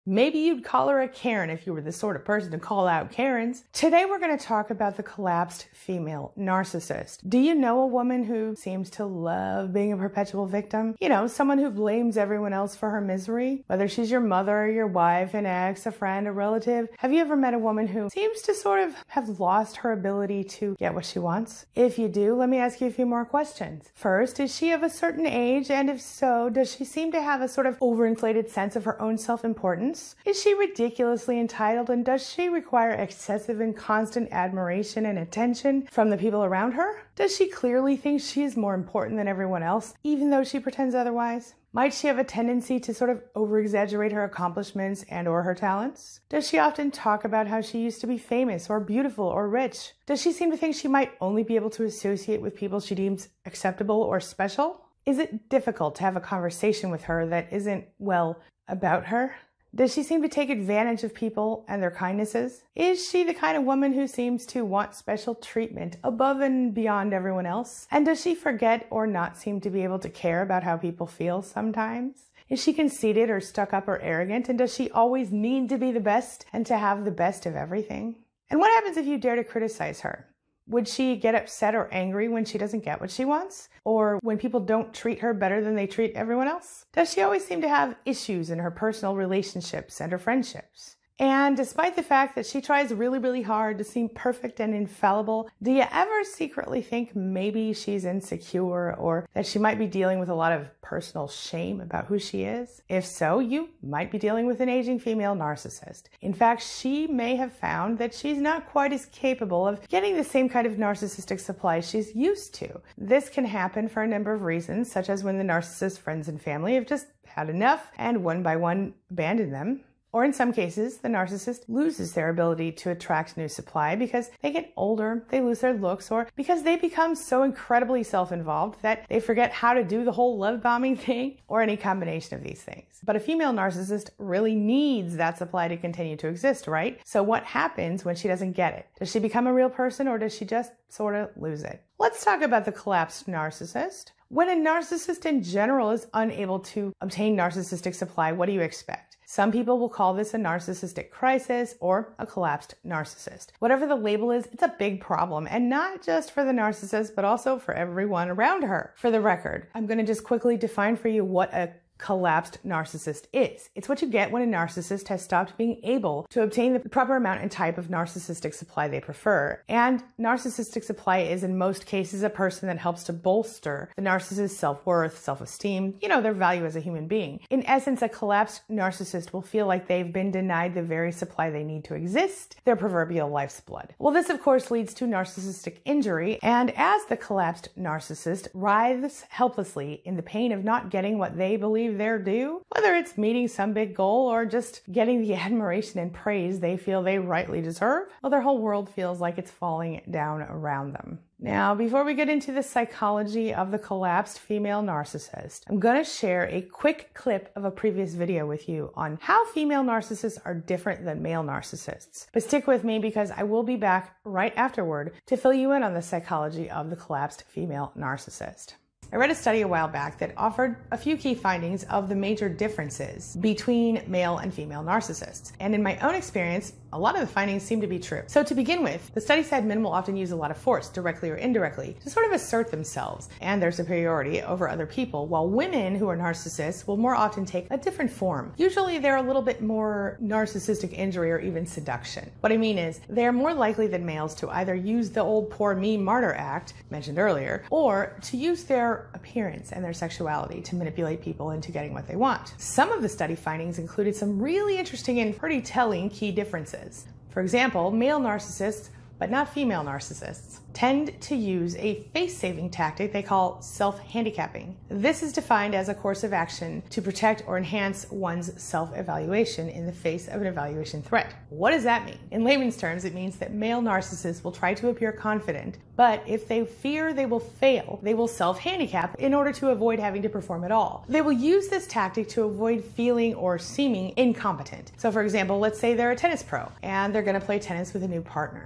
Maybe you'd call her a Karen if you were the sort of person to call out Karens. Today we're going to talk about the collapsed female narcissist. Do you know a woman who seems to love being a perpetual victim? You know, someone who blames everyone else for her misery? Whether she's your mother or your wife, an ex, a friend, a relative. Have you ever met a woman who seems to sort of have lost her ability to get what she wants? If you do, let me ask you a few more questions. First, is she of a certain age? And if so, does she seem to have a sort of overinflated sense of her own self-importance? Is she ridiculously entitled, and does she require excessive and constant admiration and attention from the people around her? Does she clearly think she is more important than everyone else, even though she pretends otherwise? Might she have a tendency to sort of over-exaggerate her accomplishments and or her talents? Does she often talk about how she used to be famous or beautiful or rich? Does she seem to think she might only be able to associate with people she deems acceptable or special? Is it difficult to have a conversation with her that isn't, well, about her? Does she seem to take advantage of people and their kindnesses? Is she the kind of woman who seems to want special treatment above and beyond everyone else? And does she forget or not seem to be able to care about how people feel sometimes? Is she conceited or stuck up or arrogant? And does she always need to be the best and to have the best of everything? And what happens if you dare to criticize her? Would she get upset or angry when she doesn't get what she wants? Or when people don't treat her better than they treat everyone else? Does she always seem to have issues in her personal relationships and her friendships? And despite the fact that she tries really, really hard to seem perfect and infallible, do you ever secretly think maybe she's insecure or that she might be dealing with a lot of personal shame about who she is? If so, you might be dealing with an aging female narcissist. In fact, she may have found that she's not quite as capable of getting the same kind of narcissistic supply she's used to. This can happen for a number of reasons, such as when the narcissist's friends and family have just had enough and one by one abandoned them. Or in some cases, the narcissist loses their ability to attract new supply because they get older, they lose their looks, or because they become so incredibly self-involved that they forget how to do the whole love bombing thing, or any combination of these things. But a female narcissist really needs that supply to continue to exist, right? So what happens when she doesn't get it? Does she become a real person, or does she just sort of lose it? Let's talk about the collapsed narcissist. When a narcissist in general is unable to obtain narcissistic supply, what do you expect? Some people will call this a narcissistic crisis or a collapsed narcissist. Whatever the label is, it's a big problem, and not just for the narcissist, but also for everyone around her. For the record, I'm going to just quickly define for you what a collapsed narcissist is. It's what you get when a narcissist has stopped being able to obtain the proper amount and type of narcissistic supply they prefer. And narcissistic supply is in most cases a person that helps to bolster the narcissist's self-worth, self-esteem, their value as a human being. In essence, a collapsed narcissist will feel like they've been denied the very supply they need to exist, their proverbial life's blood. Well, this of course leads to narcissistic injury, and as the collapsed narcissist writhes helplessly in the pain of not getting what they believe they're due, whether it's meeting some big goal or just getting the admiration and praise they feel they rightly deserve, well, their whole world feels like it's falling down around them. Now, before we get into the psychology of the collapsed female narcissist, I'm going to share a quick clip of a previous video with you on how female narcissists are different than male narcissists. But stick with me because I will be back right afterward to fill you in on the psychology of the collapsed female narcissist. I read a study a while back that offered a few key findings of the major differences between male and female narcissists. And in my own experience, a lot of the findings seem to be true. So to begin with, the study said men will often use a lot of force, directly or indirectly, to sort of assert themselves and their superiority over other people, while women who are narcissists will more often take a different form. Usually they're a little bit more narcissistic injury or even seduction. What I mean is, they're more likely than males to either use the old poor me martyr act, mentioned earlier, or to use their appearance and their sexuality to manipulate people into getting what they want. Some of the study findings included some really interesting and pretty telling key differences. For example, male narcissists, but not female narcissists, tend to use a face-saving tactic they call self-handicapping. This is defined as a course of action to protect or enhance one's self-evaluation in the face of an evaluation threat. What does that mean? In layman's terms, it means that male narcissists will try to appear confident, but if they fear they will fail, they will self-handicap in order to avoid having to perform at all. They will use this tactic to avoid feeling or seeming incompetent. So for example, let's say they're a tennis pro and they're going to play tennis with a new partner. Well,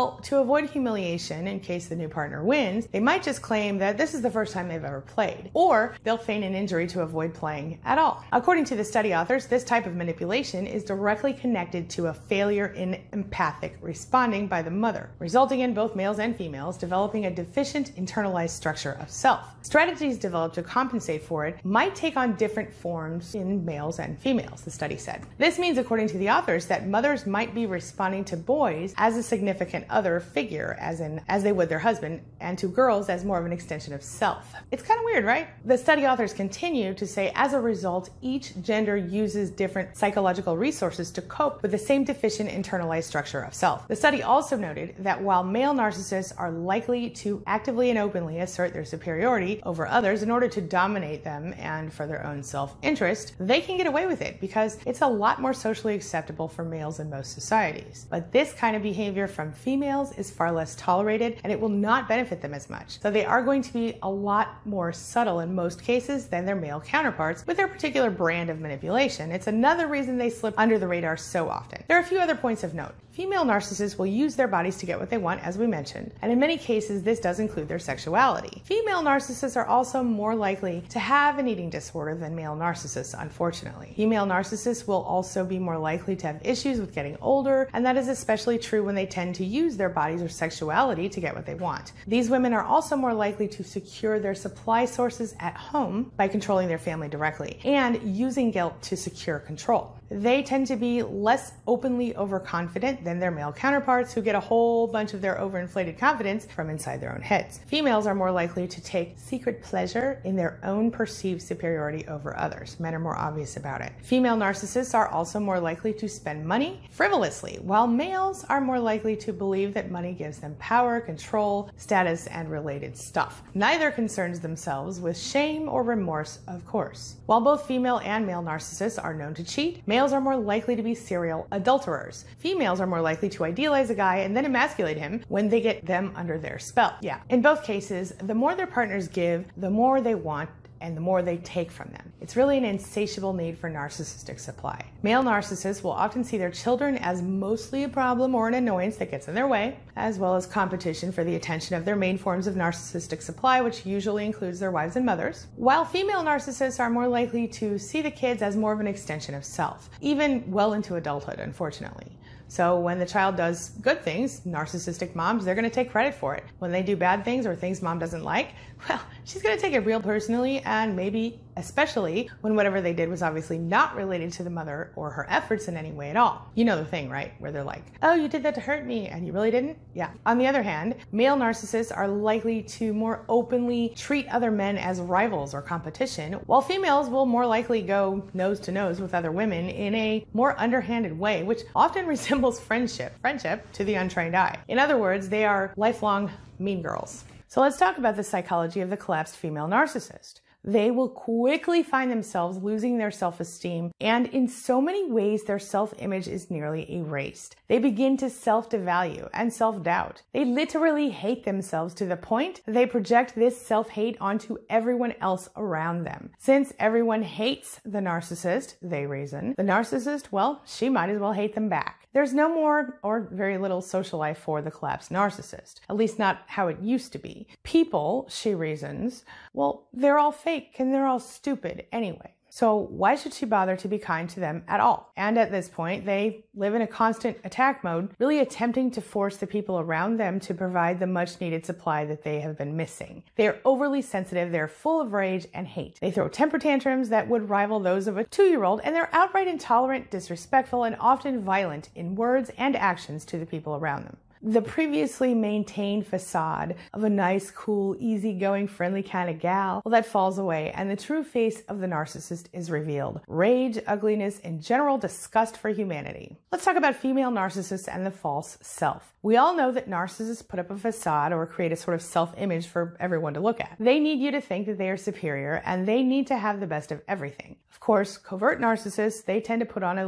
Well, to avoid humiliation in case the new partner wins, they might just claim that this is the first time they've ever played, or they'll feign an injury to avoid playing at all. According to the study authors, this type of manipulation is directly connected to a failure in empathic responding by the mother, resulting in both males and females developing a deficient internalized structure of self. Strategies developed to compensate for it might take on different forms in males and females, the study said. This means, according to the authors, that mothers might be responding to boys as a significant other figure, as they would their husband, and to girls as more of an extension of self. It's kind of weird, right? The study authors continue to say, as a result, each gender uses different psychological resources to cope with the same deficient internalized structure of self. The study also noted that while male narcissists are likely to actively and openly assert their superiority over others in order to dominate them and for their own self-interest, they can get away with it because it's a lot more socially acceptable for males in most societies. But this kind of behavior from females is far less tolerated, and it will not benefit them as much. So they are going to be a lot more subtle in most cases than their male counterparts with their particular brand of manipulation. It's another reason they slip under the radar so often. There are a few other points of note. Female narcissists will use their bodies to get what they want, as we mentioned, and in many cases this does include their sexuality. Female narcissists are also more likely to have an eating disorder than male narcissists, unfortunately. Female narcissists will also be more likely to have issues with getting older, and that is especially true when they tend to use their bodies or sexuality to get what they want. These women are also more likely to secure their supply sources at home by controlling their family directly and using guilt to secure control. They tend to be less openly overconfident than their male counterparts, who get a whole bunch of their overinflated confidence from inside their own heads. Females are more likely to take secret pleasure in their own perceived superiority over others. Men are more obvious about it. Female narcissists are also more likely to spend money frivolously, while males are more likely to believe that money gives them power, control, status, and related stuff. Neither concerns themselves with shame or remorse, of course. While both female and male narcissists are known to cheat, males are more likely to be serial adulterers. Females are more likely to idealize a guy and then emasculate him when they get them under their spell. Yeah. In both cases, the more their partners give, the more they want and the more they take from them. It's really an insatiable need for narcissistic supply. Male narcissists will often see their children as mostly a problem or an annoyance that gets in their way, as well as competition for the attention of their main forms of narcissistic supply, which usually includes their wives and mothers, while female narcissists are more likely to see the kids as more of an extension of self, even well into adulthood, unfortunately. So when the child does good things, narcissistic moms, they're going to take credit for it. When they do bad things or things mom doesn't like, well, she's going to take it real personally, and maybe especially when whatever they did was obviously not related to the mother or her efforts in any way at all. You know the thing, right? Where they're like, oh, you did that to hurt me and you really didn't? Yeah. On the other hand, male narcissists are likely to more openly treat other men as rivals or competition, while females will more likely go nose to nose with other women in a more underhanded way, which often resembles friendship to the untrained eye. In other words, they are lifelong mean girls. So let's talk about the psychology of the collapsed female narcissist. They will quickly find themselves losing their self-esteem, and in so many ways their self-image is nearly erased. They begin to self-devalue and self-doubt. They literally hate themselves to the point that they project this self-hate onto everyone else around them. Since everyone hates the narcissist, they reason, the narcissist, well, she might as well hate them back. There's no more or very little social life for the collapsed narcissist, at least not how it used to be. People, she reasons, well, they're all fake and they're all stupid anyway. So why should she bother to be kind to them at all? And at this point, they live in a constant attack mode, really attempting to force the people around them to provide the much needed supply that they have been missing. They are overly sensitive, they're full of rage and hate. They throw temper tantrums that would rival those of a 2-year-old, and they're outright intolerant, disrespectful, and often violent in words and actions to the people around them. The previously maintained facade of a nice, cool, easygoing, friendly kind of gal, well, that falls away, and the true face of the narcissist is revealed. Rage, ugliness, and general disgust for humanity. Let's talk about female narcissists and the false self. We all know that narcissists put up a facade or create a sort of self-image for everyone to look at. They need you to think that they are superior, and they need to have the best of everything. Of course, covert narcissists, they tend to put on a little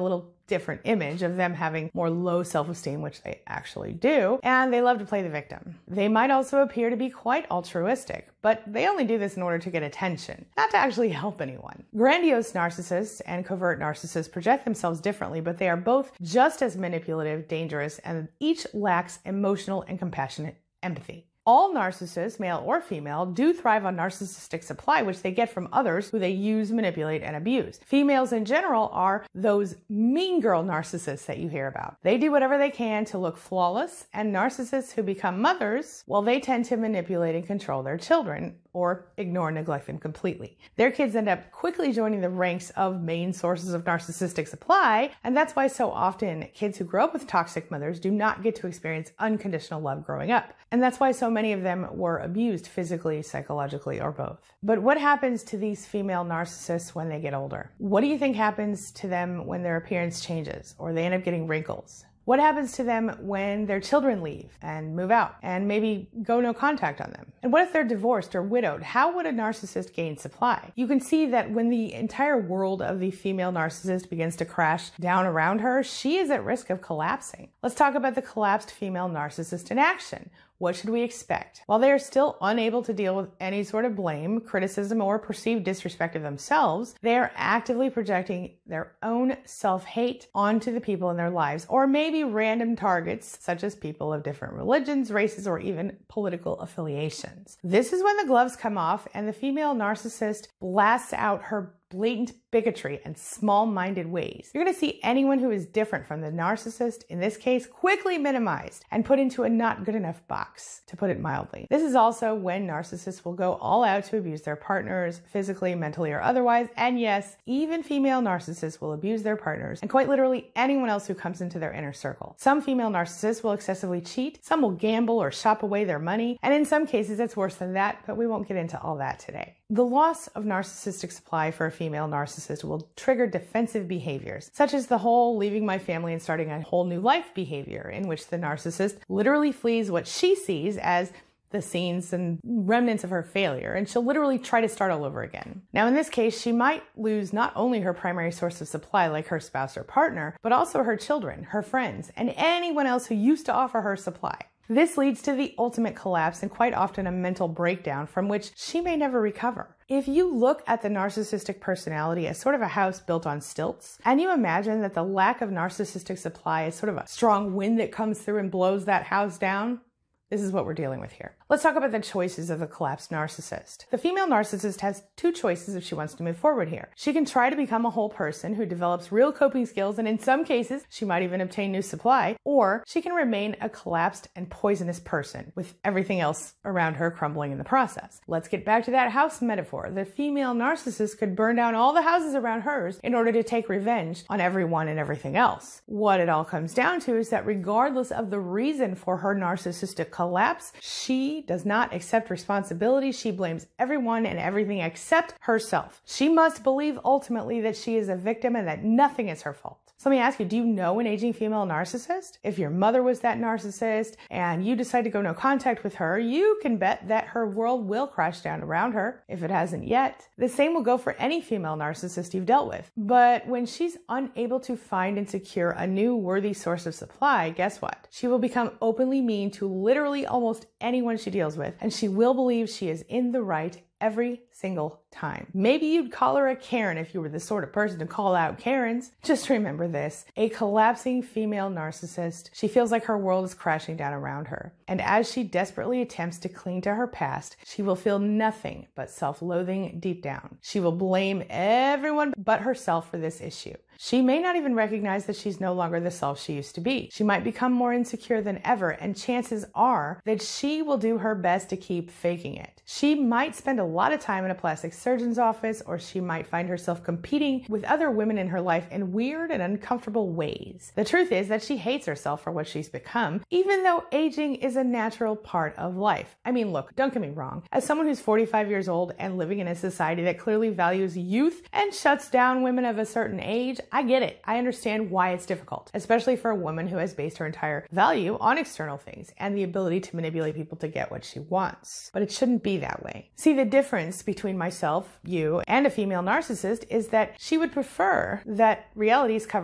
different image of them having more low self-esteem, which they actually do, and they love to play the victim. They might also appear to be quite altruistic, but they only do this in order to get attention, not to actually help anyone. Grandiose narcissists and covert narcissists project themselves differently, but they are both just as manipulative, dangerous, and each lacks emotional and compassionate empathy. All narcissists, male or female, do thrive on narcissistic supply, which they get from others who they use, manipulate, and abuse. Females in general are those mean girl narcissists that you hear about. They do whatever they can to look flawless, and narcissists who become mothers, well, they tend to manipulate and control their children, or ignore and neglect them completely. Their kids end up quickly joining the ranks of main sources of narcissistic supply, and that's why so often kids who grow up with toxic mothers do not get to experience unconditional love growing up. And that's why so many of them were abused physically, psychologically, or both. But what happens to these female narcissists when they get older? What do you think happens to them when their appearance changes, or they end up getting wrinkles? What happens to them when their children leave and move out and maybe go no contact on them? And what if they're divorced or widowed? How would a narcissist gain supply? You can see that when the entire world of the female narcissist begins to crash down around her, she is at risk of collapsing. Let's talk about the collapsed female narcissist in action. What should we expect? While they are still unable to deal with any sort of blame, criticism, or perceived disrespect of themselves, they are actively projecting their own self-hate onto the people in their lives, or maybe random targets, such as people of different religions, races, or even political affiliations. This is when the gloves come off and the female narcissist blasts out her blatant bigotry and small-minded ways. You're going to see anyone who is different from the narcissist, in this case, quickly minimized and put into a not good enough box, to put it mildly. This is also when narcissists will go all out to abuse their partners, physically, mentally, or otherwise. And yes, even female narcissists will abuse their partners and quite literally anyone else who comes into their inner circle. Some female narcissists will excessively cheat, some will gamble or shop away their money, and in some cases it's worse than that, but we won't get into all that today. The loss of narcissistic supply for a female narcissist will trigger defensive behaviors, such as the whole leaving my family and starting a whole new life behavior, in which the narcissist literally flees what she sees as the scenes and remnants of her failure, and she'll literally try to start all over again. Now, in this case, she might lose not only her primary source of supply, like her spouse or partner, but also her children, her friends, and anyone else who used to offer her supply. This leads to the ultimate collapse and quite often a mental breakdown from which she may never recover. If you look at the narcissistic personality as sort of a house built on stilts, and you imagine that the lack of narcissistic supply is sort of a strong wind that comes through and blows that house down, this is what we're dealing with here. Let's talk about the choices of the collapsed narcissist. The female narcissist has two choices if she wants to move forward here. She can try to become a whole person who develops real coping skills, and in some cases, she might even obtain new supply, or she can remain a collapsed and poisonous person with everything else around her crumbling in the process. Let's get back to that house metaphor. The female narcissist could burn down all the houses around hers in order to take revenge on everyone and everything else. What it all comes down to is that regardless of the reason for her narcissistic collapse, she does not accept responsibility. She blames everyone and everything except herself. She must believe ultimately that she is a victim and that nothing is her fault. So let me ask you, do you know an aging female narcissist? If your mother was that narcissist and you decide to go no contact with her, you can bet that her world will crash down around her, if it hasn't yet. The same will go for any female narcissist you've dealt with. But when she's unable to find and secure a new worthy source of supply, guess what? She will become openly mean to literally almost anyone she deals with, and she will believe she is in the right every single time. Maybe you'd call her a Karen if you were the sort of person to call out Karens. Just remember this, a collapsing female narcissist. She feels like her world is crashing down around her. And as she desperately attempts to cling to her past, she will feel nothing but self-loathing deep down. She will blame everyone but herself for this issue. She may not even recognize that she's no longer the self she used to be. She might become more insecure than ever, and chances are that she will do her best to keep faking it. She might spend a lot of time in a plastic surgeon's office, or she might find herself competing with other women in her life in weird and uncomfortable ways. The truth is that she hates herself for what she's become, even though aging is a natural part of life. I mean, look, don't get me wrong. As someone who's 45 years old and living in a society that clearly values youth and shuts down women of a certain age, I get it. I understand why it's difficult, especially for a woman who has based her entire value on external things and the ability to manipulate people to get what she wants. But it shouldn't be that way. See, the difference between myself, you, and a female narcissist is that she would prefer that reality is covered up.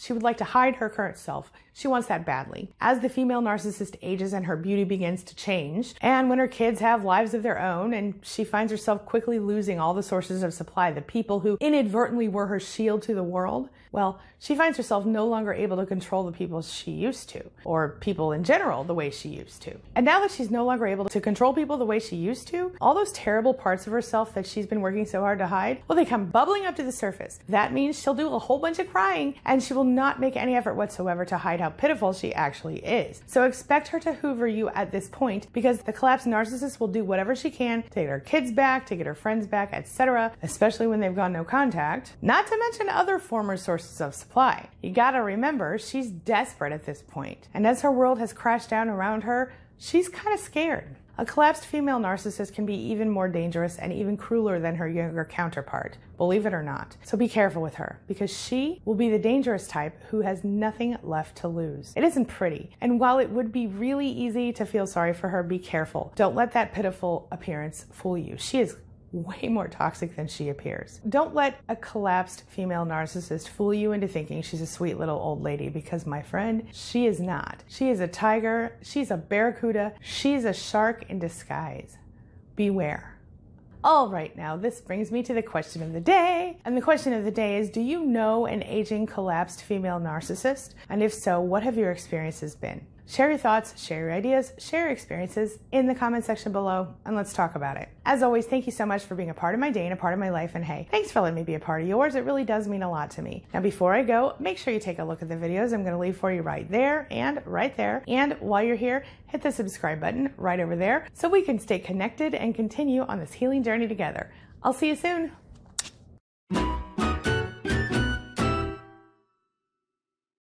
She would like to hide her current self. She wants that badly. As the female narcissist ages and her beauty begins to change, and when her kids have lives of their own and she finds herself quickly losing all the sources of supply, the people who inadvertently were her shield to the world, well, she finds herself no longer able to control the people she used to, or people in general the way she used to. And now that she's no longer able to control people the way she used to, all those terrible parts of herself that she's been working so hard to hide, well, they come bubbling up to the surface. That means she'll do a whole bunch of crying, and she will not make any effort whatsoever to hide how pitiful she actually is. So expect her to hoover you at this point, because the collapsed narcissist will do whatever she can to get her kids back, to get her friends back, etc., especially when they've gone no contact, not to mention other former sources of supply. You gotta remember, she's desperate at this point, and as her world has crashed down around her, she's kind of scared. A collapsed female narcissist can be even more dangerous and even crueler than her younger counterpart, believe it or not. So be careful with her, because she will be the dangerous type who has nothing left to lose. It isn't pretty, and while it would be really easy to feel sorry for her, be careful. Don't let that pitiful appearance fool you. She is way more toxic than she appears. Don't let a collapsed female narcissist fool you into thinking she's a sweet little old lady, because, my friend, she is not. She is a tiger, she's a barracuda, she's a shark in disguise. Beware. All right, now this brings me to the question of the day. And the question of the day is, do you know an aging collapsed female narcissist? And if so, what have your experiences been? Share your thoughts, share your ideas, share your experiences in the comment section below, and let's talk about it. As always, thank you so much for being a part of my day and a part of my life, and hey, thanks for letting me be a part of yours. It really does mean a lot to me. Now, before I go, make sure you take a look at the videos I'm going to leave for you right there and right there. And while you're here, hit the subscribe button right over there so we can stay connected and continue on this healing journey together. I'll see you soon.